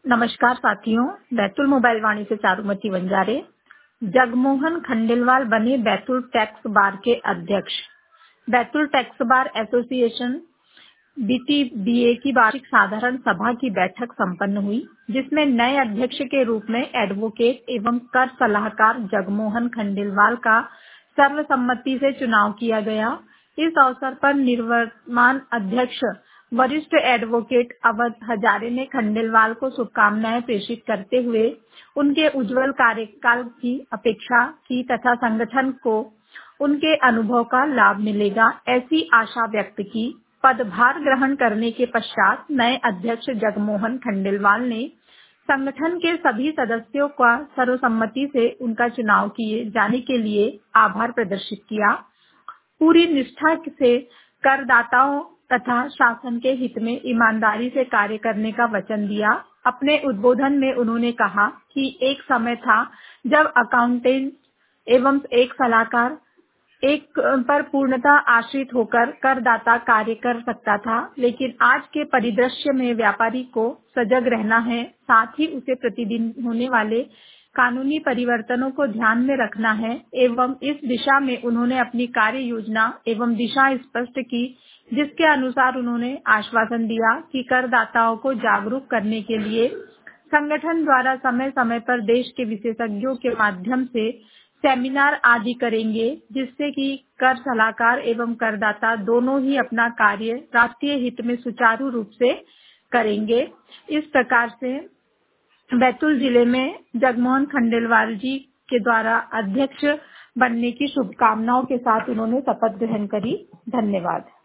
नमस्कार साथियों, बैतूल मोबाइल वाणी से चारुमती वंजारे। जगमोहन खंडेलवाल बने बैतूल टैक्स बार के अध्यक्ष। Betul tax bar association BTBA की वार्षिक साधारण सभा की बैठक संपन्न हुई, जिसमें नए अध्यक्ष के रूप में एडवोकेट एवं कर सलाहकार जगमोहन खंडेलवाल का सर्वसम्मति से चुनाव किया गया। इस अवसर पर निवर्तमान अध्यक्ष वरिष्ठ एडवोकेट अवध हजारे ने खंडेलवाल को शुभकामनाएं प्रेषित करते हुए उनके उज्जवल कार्यकाल की अपेक्षा की तथा संगठन को उनके अनुभव का लाभ मिलेगा, ऐसी आशा व्यक्त की। पदभार ग्रहण करने के पश्चात नए अध्यक्ष जगमोहन खंडेलवाल ने संगठन के सभी सदस्यों का सर्वसम्मति से उनका चुनाव किए जाने के लिए आभार प्रदर्शित किया। पूरी निष्ठा से करदाताओं तथा शासन के हित में ईमानदारी से कार्य करने का वचन दिया। अपने उद्बोधन में उन्होंने कहा कि एक समय था जब अकाउंटेंट एवं एक सलाहकार एक पर पूर्णतः आश्रित होकर करदाता कार्य कर सकता था, लेकिन आज के परिदृश्य में व्यापारी को सजग रहना है, साथ ही उसे प्रतिदिन होने वाले कानूनी परिवर्तनों को ध्यान में रखना है एवं इस दिशा में उन्होंने अपनी कार्य योजना एवं दिशा स्पष्ट की, जिसके अनुसार उन्होंने आश्वासन दिया कि करदाताओं को जागरूक करने के लिए संगठन द्वारा समय समय पर देश के विशेषज्ञों के माध्यम से सेमिनार आदि करेंगे, जिससे कि कर सलाहकार एवं करदाता दोनों ही अपना कार्य राष्ट्रीय हित में सुचारू रूप से करेंगे। इस प्रकार से बैतूल जिले में जगमोहन खंडेलवाल जी के द्वारा अध्यक्ष बनने की शुभकामनाओं के साथ उन्होंने शपथ ग्रहण करी। धन्यवाद।